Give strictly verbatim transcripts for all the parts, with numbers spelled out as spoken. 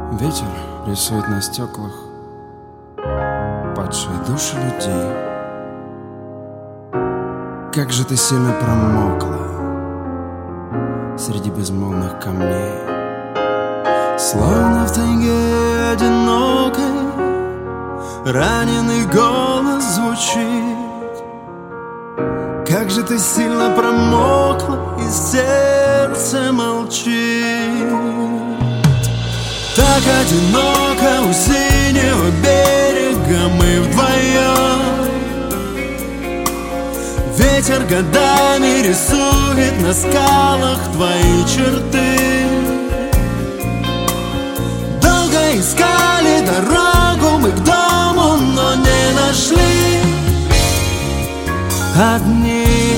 Ветер рисует на стеклах падшие души людей. Как же ты сильно промокла среди безмолвных камней, словно в тайге одинокой раненый голос звучит. Как же ты сильно промокла, и сердце молчит. Так одиноко у синего берега мы вдвоем. Ветер годами рисует на скалах твои черты. Долго искали дорогу мы к дому, но не нашли. Одни,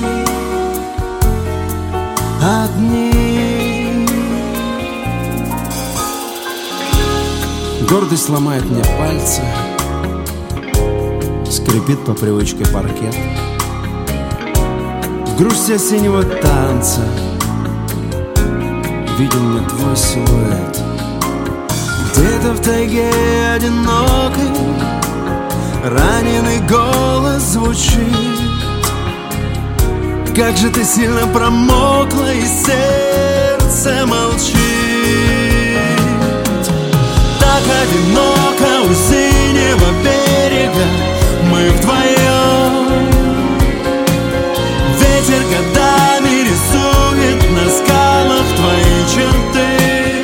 одни. Гордость ломает мне пальцы, скрипит по привычке паркет. В грусти осеннего танца виден мне твой силуэт. Где-то в тайге одинокой раненый голос звучит. Как же ты сильно промокла, и сердце молчит. Так одиноко у синего берега мы вдвоем. Ветер годами рисует на скалах твои черты.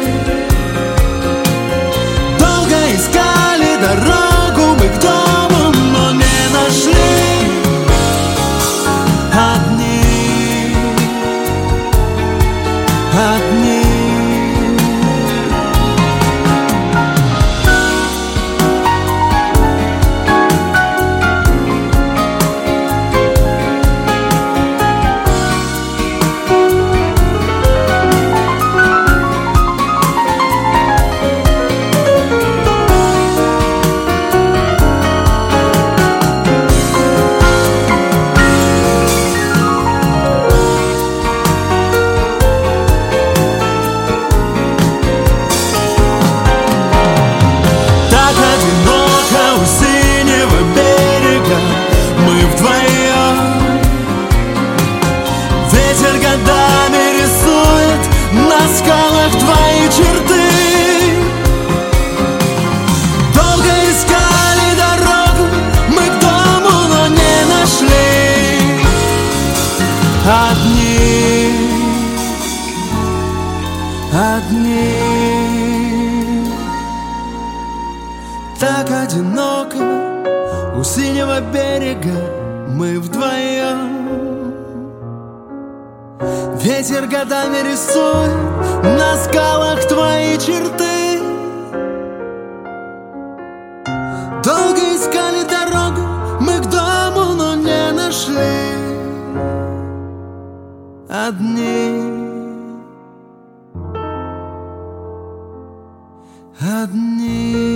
Долго искали дорогу мы к дому, но не нашли. Одни, одни. Ветер годами рисует на скалах твои черты. Долго искали дорогу мы к дому, но не нашли. Одни, одни. Так одиноко у синего берега мы вдвоем. Ветер годами рисует на скалах твои черты. Долго искали дорогу мы к дому, но не нашли. Одни, одни.